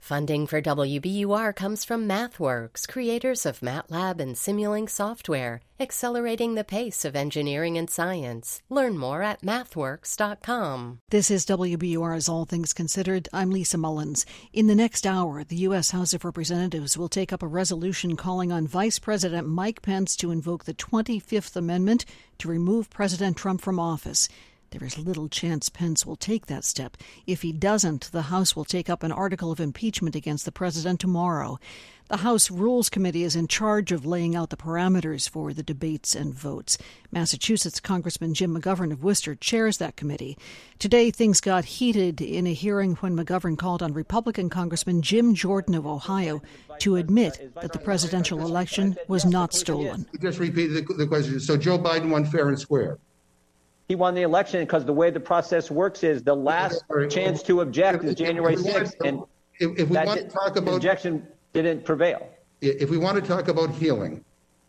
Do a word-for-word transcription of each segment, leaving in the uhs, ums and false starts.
Funding for W B U R comes from MathWorks, creators of MATLAB and Simulink software, accelerating the pace of engineering and science. Learn more at mathworks dot com. This is W B U R's All Things Considered. I'm Lisa Mullins. In the next hour, the U S. House of Representatives will take up a resolution calling on Vice President Mike Pence to invoke the twenty-fifth Amendment to remove President Trump from office. There is little chance Pence will take that step. If he doesn't, the House will take up an article of impeachment against the president tomorrow. The House Rules Committee is in charge of laying out the parameters for the debates and votes. Massachusetts Congressman Jim McGovern of Worcester chairs that committee. Today, things got heated in a hearing when McGovern called on Republican Congressman Jim Jordan of Ohio to admit that the presidential election was not stolen. Just repeat the, the question. So Joe Biden won fair and square. He won the election because the way the process works is the last chance to object is January sixth, and if, if we want to talk about objection didn't prevail. If we want to talk about healing,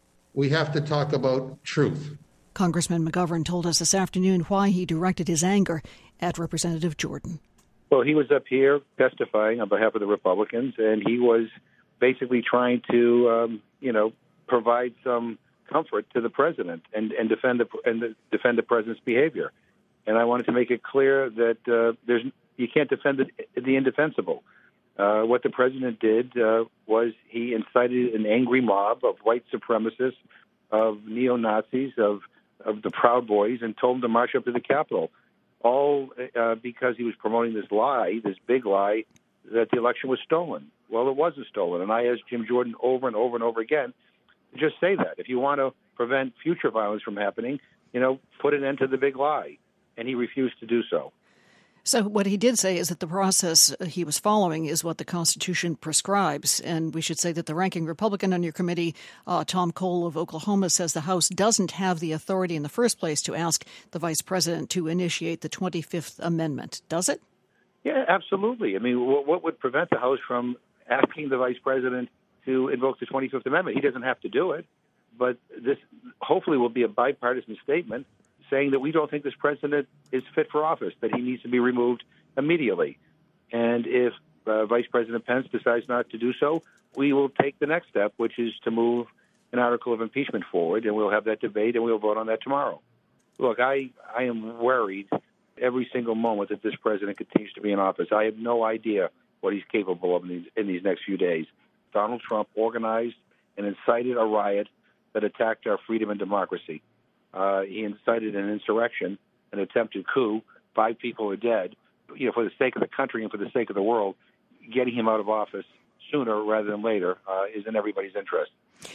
we have to talk about truth. Congressman McGovern told us this afternoon why he directed his anger at Representative Jordan. Well, he was up here testifying on behalf of the Republicans, and he was basically trying to, um, you know, provide some comfort to the president and, and defend the and the, defend the president's behavior. And I wanted to make it clear that uh, there's you can't defend the, the indefensible. Uh, what the president did uh, was he incited an angry mob of white supremacists, of neo-Nazis, of of the Proud Boys, and told them to march up to the Capitol, all uh, because he was promoting this lie, this big lie, that the election was stolen. Well, it wasn't stolen. And I asked Jim Jordan over and over and over again, just say that. If you want to prevent future violence from happening, you know, put an end to the big lie. And he refused to do so. So what he did say is that the process he was following is what the Constitution prescribes. And we should say that the ranking Republican on your committee, uh, Tom Cole of Oklahoma, says the House doesn't have the authority in the first place to ask the vice president to initiate the twenty-fifth Amendment. Does it? Yeah, absolutely. I mean, what would prevent the House from asking the vice president to invoke the twenty-fifth Amendment? He doesn't have to do it, but this hopefully will be a bipartisan statement saying that we don't think this president is fit for office, that he needs to be removed immediately. And if uh, Vice President Pence decides not to do so, we will take the next step, which is to move an article of impeachment forward, and we'll have that debate, and we'll vote on that tomorrow. Look, I, I am worried every single moment that this president continues to be in office. I have no idea what he's capable of in these, in these next few days. Donald Trump organized and incited a riot that attacked our freedom and democracy. Uh, he incited an insurrection, an attempted coup. Five people are dead. You know, for the sake of the country and for the sake of the world, getting him out of office sooner rather than later uh, is in everybody's interest.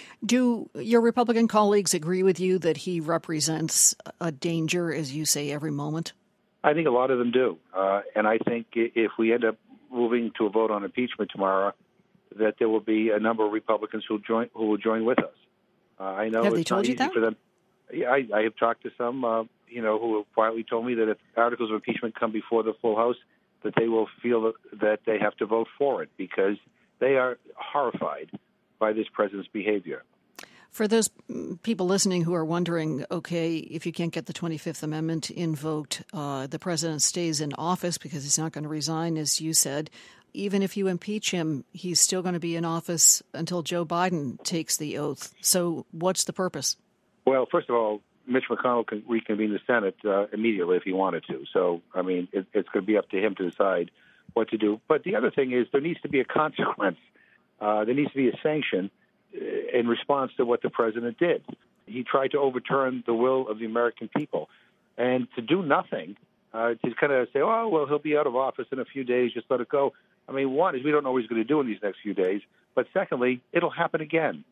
Do your Republican colleagues agree with you that he represents a danger, as you say, every moment? I think a lot of them do. Uh, and I think if we end up moving to a vote on impeachment tomorrow, that there will be a number of Republicans who join who will join with us. Uh, I know have it's they told not you easy that? for them. Yeah, I, I have talked to some, uh, you know, who have quietly told me that if articles of impeachment come before the full House, that they will feel that, that they have to vote for it because they are horrified by this president's behavior. For those people listening who are wondering, okay, if you can't get the twenty-fifth Amendment invoked, uh, the president stays in office because he's not going to resign, as you said. Even if you impeach him, he's still going to be in office until Joe Biden takes the oath. So what's the purpose? Well, first of all, Mitch McConnell can reconvene the Senate uh, immediately if he wanted to. So, I mean, it, it's going to be up to him to decide what to do. But the other thing is there needs to be a consequence. Uh, there needs to be a sanction in response to what the president did. He tried to overturn the will of the American people. And to do nothing, uh, to kind of say, oh, well, he'll be out of office in a few days, just let it go. I mean, one is we don't know what he's going to do in these next few days. But secondly, it'll happen again.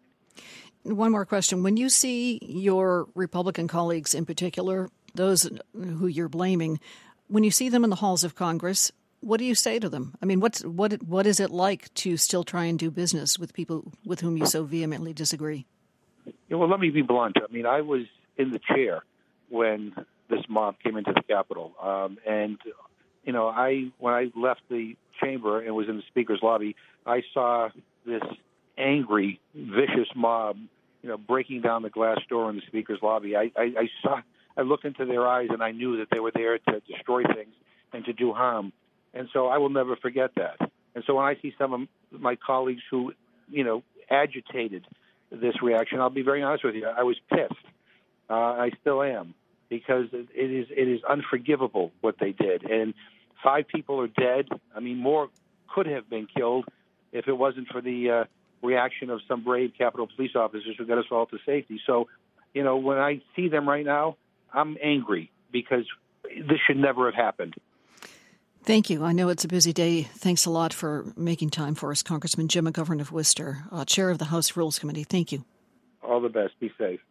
One more question. When you see your Republican colleagues in particular, those who you're blaming, when you see them in the halls of Congress, what do you say to them? I mean, what's what what is it like to still try and do business with people with whom you so vehemently disagree? Yeah, well, let me be blunt. I mean, I was in the chair when this mob came into the Capitol. Um, and, you know, I when I left the chamber and was in the Speaker's lobby, I saw this angry, vicious mob, you know, breaking down the glass door in the Speaker's lobby. I, I, I saw, I looked into their eyes and I knew that they were there to destroy things and to do harm. And so I will never forget that. And so when I see some of my colleagues who, you know, agitated this reaction, I'll be very honest with you, I was pissed. Uh, I still am, because it is it is unforgivable what they did. And five people are dead. I mean, more could have been killed if it wasn't for the uh, reaction of some brave Capitol Police officers who got us all to safety. So, you know, when I see them right now, I'm angry because this should never have happened. Thank you. I know it's a busy day. Thanks a lot for making time for us, Congressman Jim McGovern of Worcester, uh, Chair of the House Rules Committee. Thank you. All the best. Be safe.